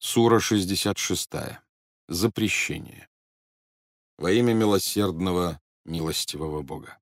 Сура 66. Запрещение. Во имя милосердного, милостивого Бога.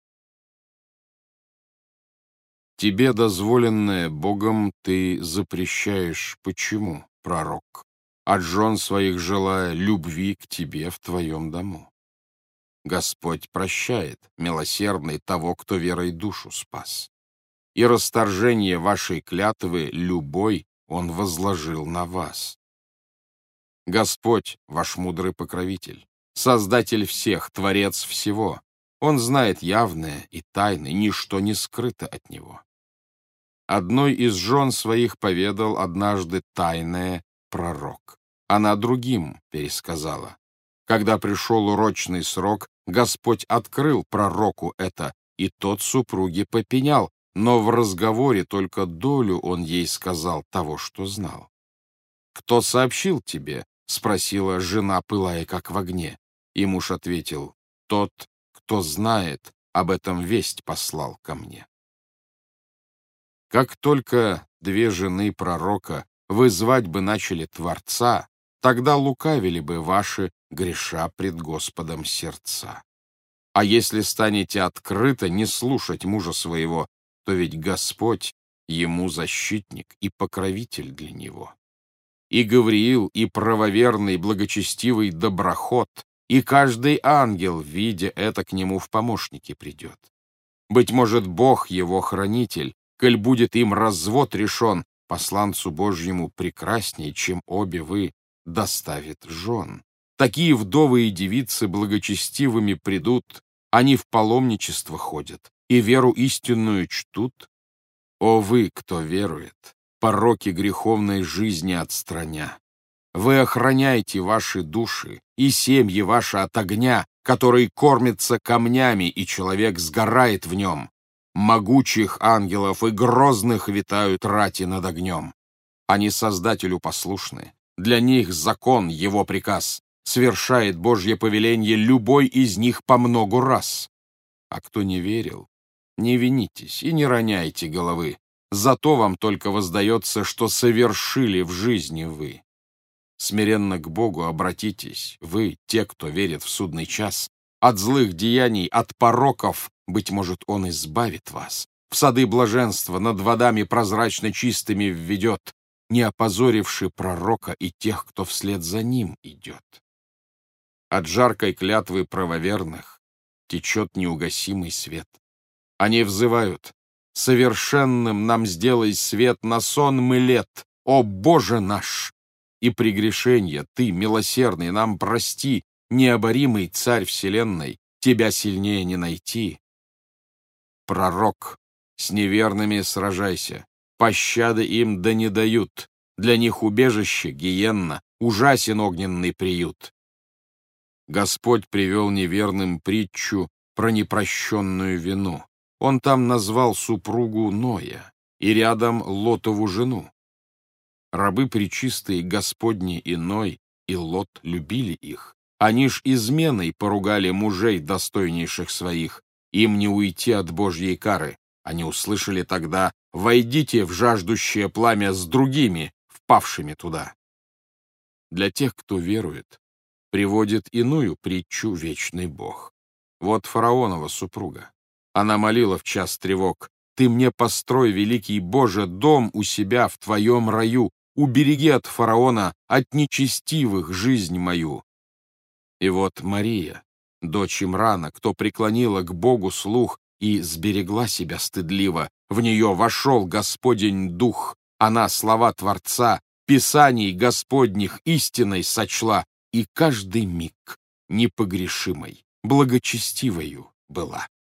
Тебе дозволенное Богом ты запрещаешь. Почему, пророк? От жен своих желая любви к тебе в твоем дому. Господь прощает, милосердный, того, кто верой душу спас. И расторжение вашей клятвы любой Он возложил на вас. Господь, ваш мудрый покровитель, Создатель всех, Творец всего. Он знает явное и тайное, ничто не скрыто от Него. Одной из жен своих поведал однажды тайное пророк. Она другим пересказала. Когда пришел урочный срок, Господь открыл пророку это, и тот супруге попенял, но в разговоре только долю он ей сказал того, что знал. «Кто сообщил тебе?» — спросила жена, пылая как в огне. И муж ответил: «Тот, кто знает, об этом весть послал ко мне». Как только две жены пророка вызвать бы начали Творца, тогда лукавили бы ваши, греша пред Господом, сердца. А если станете открыто не слушать мужа своего, то ведь Господь ему защитник и покровитель для него. И Гавриил, и правоверный, благочестивый доброход, и каждый ангел, видя это, к нему в помощники придет. Быть может, Бог его хранитель, коль будет им развод решен, посланцу Божьему прекрасней, чем обе вы, доставит жен. Такие вдовы и девицы благочестивыми придут, они в паломничество ходят и веру истинную чтут. О вы, кто верует, пороки греховной жизни отстраня! Вы охраняйте ваши души и семьи ваши от огня, который кормится камнями, и человек сгорает в нем. Могучих ангелов и грозных витают рати над огнем. Они Создателю послушны, для них закон, его приказ, свершает Божье повеление любой из них по многу раз. А кто не верил, не винитесь и не роняйте головы, зато вам только воздается, что совершили в жизни вы. Смиренно к Богу обратитесь, вы, те, кто верит в судный час. От злых деяний, от пороков, быть может, Он избавит вас. В сады блаженства над водами прозрачно чистыми введет, не опозоривши пророка и тех, кто вслед за ним идет. От жаркой клятвы правоверных течет неугасимый свет. Они взывают: «Совершенным нам сделай свет на сонмы лет, о Боже наш!» И прегрешенья ты, милосердный, нам прости, необоримый царь вселенной, тебя сильнее не найти. Пророк, с неверными сражайся, пощады им да не дают, для них убежище гиенна, ужасен огненный приют. Господь привел неверным притчу про непрощенную вину. Он там назвал супругу Ноя и рядом Лотову жену. Рабы пречистые Господни и Ной, и Лот любили их. Они ж изменой поругали мужей достойнейших своих. Им не уйти от Божьей кары. Они услышали тогда: «Войдите в жаждущее пламя с другими, впавшими туда». Для тех, кто верует, приводит иную притчу вечный Бог. Вот фараонова супруга. Она молила в час тревог: «Ты мне построй, великий Боже, дом у себя в твоем раю, убереги от фараона, от нечестивых жизнь мою». И вот Мария, дочь Имрана, кто преклонила к Богу слух и сберегла себя стыдливо, в нее вошел Господень Дух, она слова Творца, Писаний Господних истиной сочла, и каждый миг непогрешимой, благочестивою была.